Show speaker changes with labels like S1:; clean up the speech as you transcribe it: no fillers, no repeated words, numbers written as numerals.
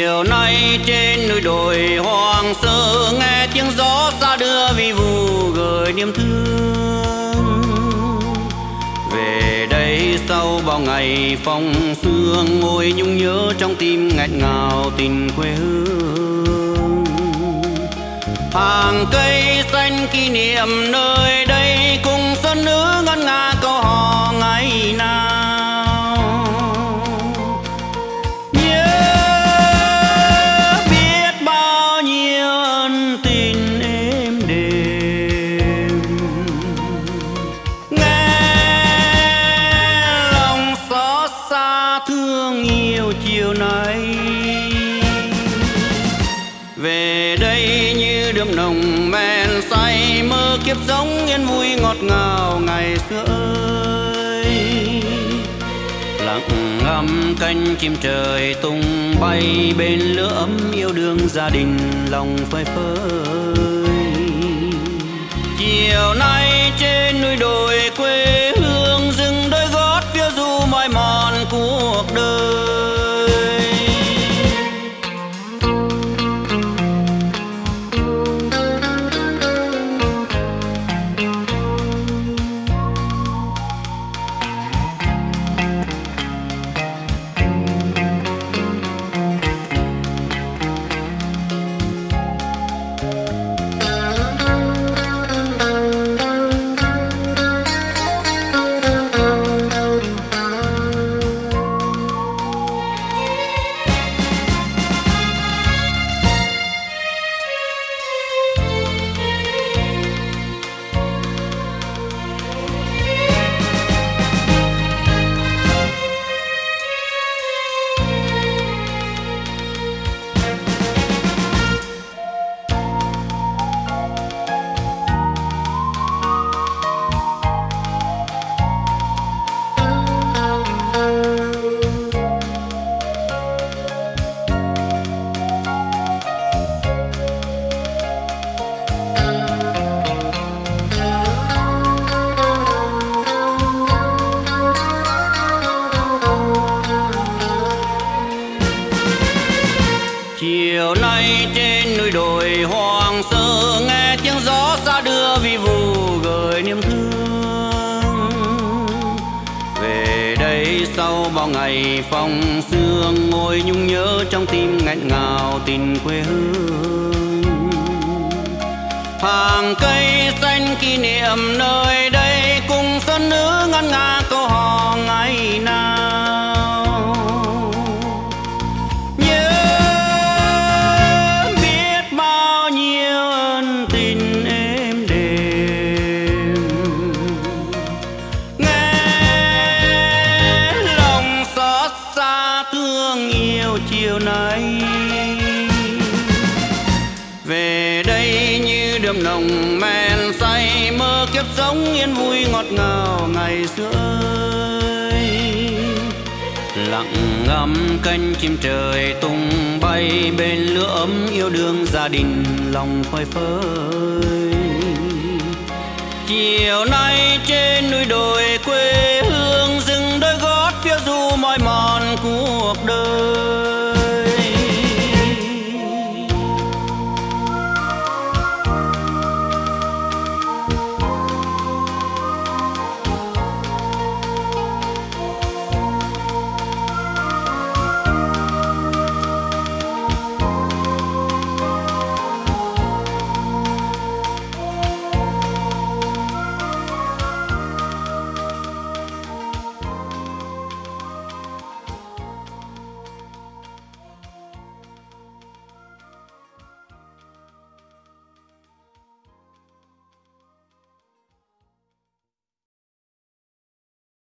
S1: Chiều nay trên núi đồi hoang sơ, nghe tiếng gió xa đưa vi vu gửi niềm thương. Về đây sau bao ngày phong sương, ngồi nhung nhớ trong tim nghẹn ngào tình quê hương. Hàng cây xanh kỷ niệm nơi đây, cùng xuân nữ ngân nga câu hò ngày nào. Nhớ biết bao nhiêu ân tình êm đềm, nghe lòng xót xa thương yêu chiều nay. Về đây như đượm nồng men say, mơ kiếp sống yên vui ngọt ngào ngày xưa ơi. Lặng ngắm cánh chim trời tung bay, bên lửa ấm yêu đương gia đình lòng phơi phới. Chiều nay trên núi đồi quê hương, dừng đôi gót phiêu du mỏi mòn cuộc đời. Chiều nay trên núi đồi hoang sơ, nghe tiếng gió xa đưa vi vu gửi niềm thương. Về đây sau bao ngày phong sương, ngồi nhung nhớ trong tim nghẹn ngào tình quê hương. Hàng cây xanh kỷ niệm nơi đây, cùng xuân nữ ngân nga câu hò ngày nào. Chiều nay về đây như đượm nồng men say, mơ kiếp sống yên vui ngọt ngào ngày xưa ơi. Lặng ngắm cánh chim trời tung bay, bên lửa ấm yêu đương gia đình lòng phơi phới. Chiều nay trên núi đồi quê